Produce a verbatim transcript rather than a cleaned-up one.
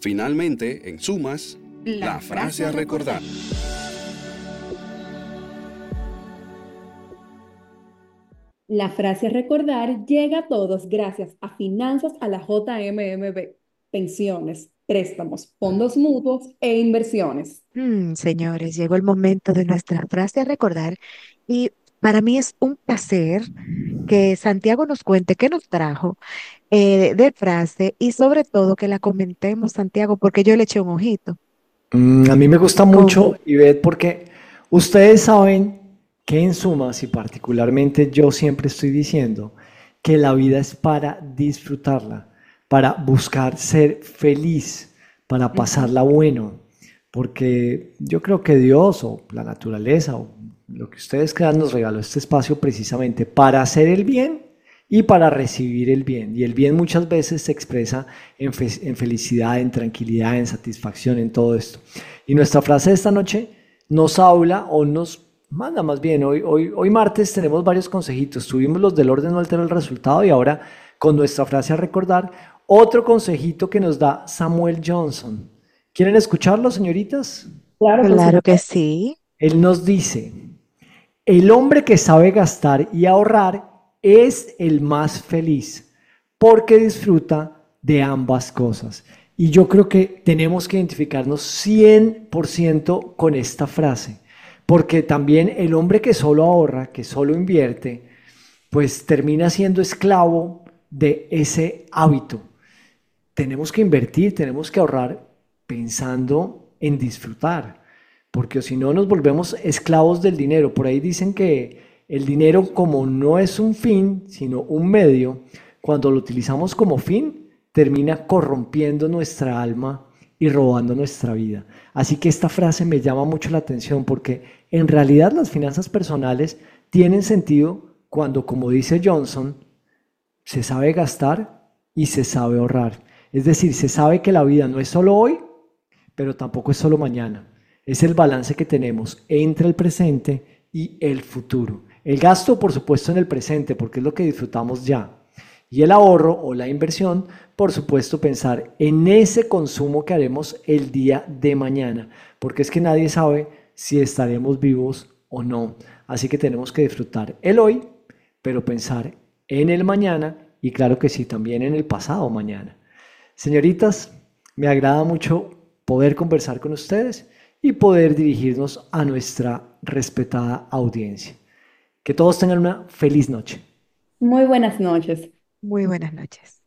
Finalmente, en sumas, la, la frase a recordar. La frase a recordar llega a todos gracias a Finanzas a la J M M B, pensiones, préstamos, fondos mutuos e inversiones. Mm, señores, llegó el momento de nuestra frase a recordar y para mí es un placer que Santiago nos cuente qué nos trajo eh, de frase y sobre todo que la comentemos, Santiago, porque yo le eché un ojito. Mm, a mí me gusta Con, mucho, Ivette, porque ustedes saben que en sumas y particularmente yo siempre estoy diciendo que la vida es para disfrutarla, para buscar ser feliz, para Ujú. pasarla bueno, porque yo creo que Dios o la naturaleza o lo que ustedes crean nos regaló este espacio precisamente para hacer el bien y para recibir el bien. Y el bien muchas veces se expresa en, fe- en felicidad, en tranquilidad, en satisfacción, en todo esto. Y nuestra frase de esta noche nos habla o nos manda más bien. Hoy, hoy, hoy martes tenemos varios consejitos. Tuvimos los del orden no altera el resultado y ahora con nuestra frase a recordar, otro consejito que nos da Samuel Johnson. ¿Quieren escucharlo, señoritas? Claro, por Claro que supuesto. sí. Él nos dice, el hombre que sabe gastar y ahorrar es el más feliz porque disfruta de ambas cosas. Y yo creo que tenemos que identificarnos cien por ciento con esta frase, porque también el hombre que solo ahorra, que solo invierte, pues termina siendo esclavo de ese hábito. Tenemos que invertir, tenemos que ahorrar pensando en disfrutar, porque si no nos volvemos esclavos del dinero. Por ahí dicen que el dinero como no es un fin, sino un medio, cuando lo utilizamos como fin, termina corrompiendo nuestra alma y robando nuestra vida. Así que esta frase me llama mucho la atención porque en realidad las finanzas personales tienen sentido cuando, como dice Johnson, se sabe gastar y se sabe ahorrar. Es decir, se sabe que la vida no es solo hoy, pero tampoco es solo mañana. Es el balance que tenemos entre el presente y el futuro. El gasto, por supuesto, en el presente, porque es lo que disfrutamos ya. Y el ahorro o la inversión, por supuesto, pensar en ese consumo que haremos el día de mañana, porque es que nadie sabe si estaremos vivos o no. Así que tenemos que disfrutar el hoy, pero pensar en el mañana y claro que sí, también en el pasado mañana. Señoritas, me agrada mucho poder conversar con ustedes y poder dirigirnos a nuestra respetada audiencia. Que todos tengan una feliz noche. Muy buenas noches. Muy buenas noches.